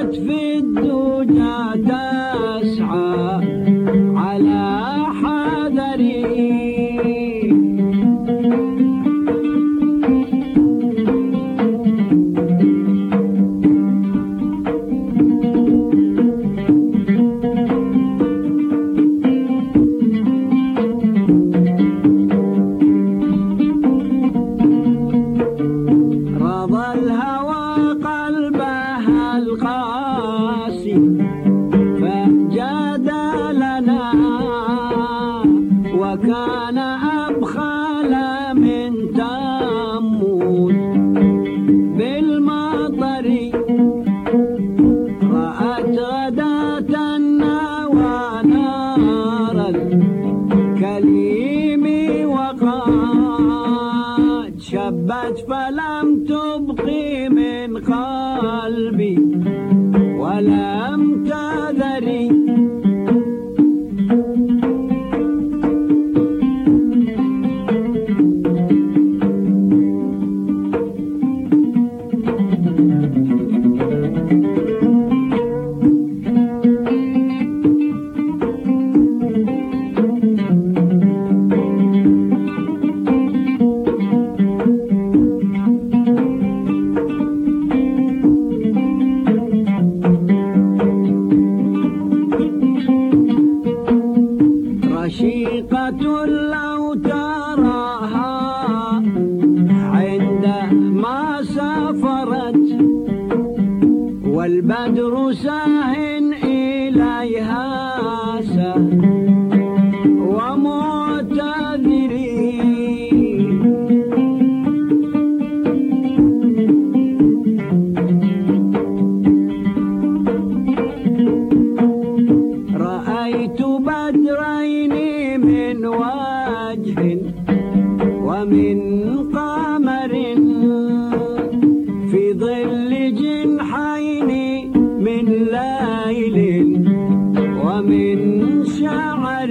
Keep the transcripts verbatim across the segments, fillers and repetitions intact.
كانت في الدجى تسعى على حذري وكان أبخل من تموت بالمطر رأت غداة ونار الكليم وقد شبت فلم تبقي من قلبي ولم تذري رشيقة لو تراها عندما سافرت والبدر ساه إليها ساه ومعتذري رأيت بدرين من وجه ومن قمر في ظل جنحين من ليل ومن شعر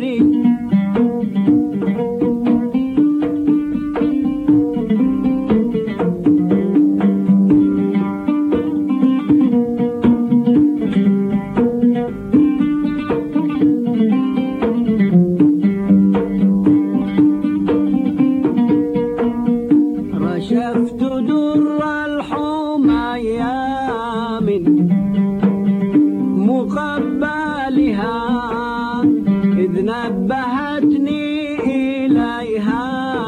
شفت در الحميا من مقبلها إذ نبهتني إليها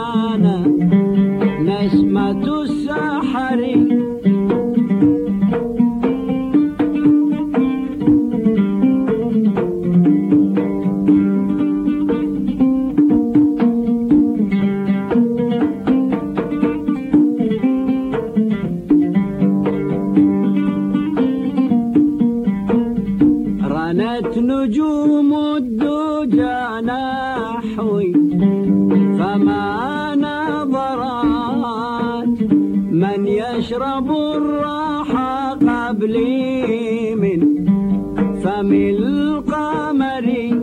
نسمة السحر رنت نجوم الدجى نحوي فما نظرات من يشرب الراحة قبلي من فم القمر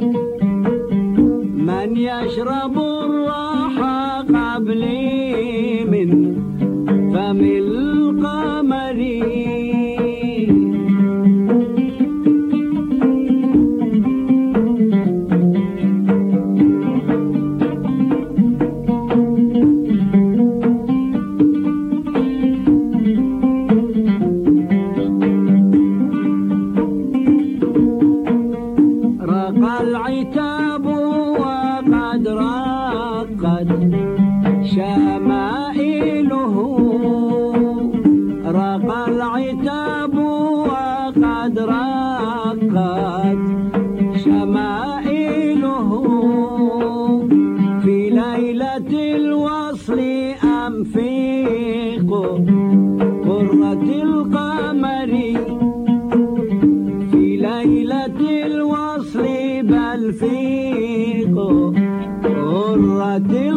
من يشرب الراحة قبلي من فم القمر العتاب وقد رقد شمائله رق العتاب وقد رقد شمائله في ليلة الوصل أنفق قرة القمر في ليلة الوصل بل فيق غرة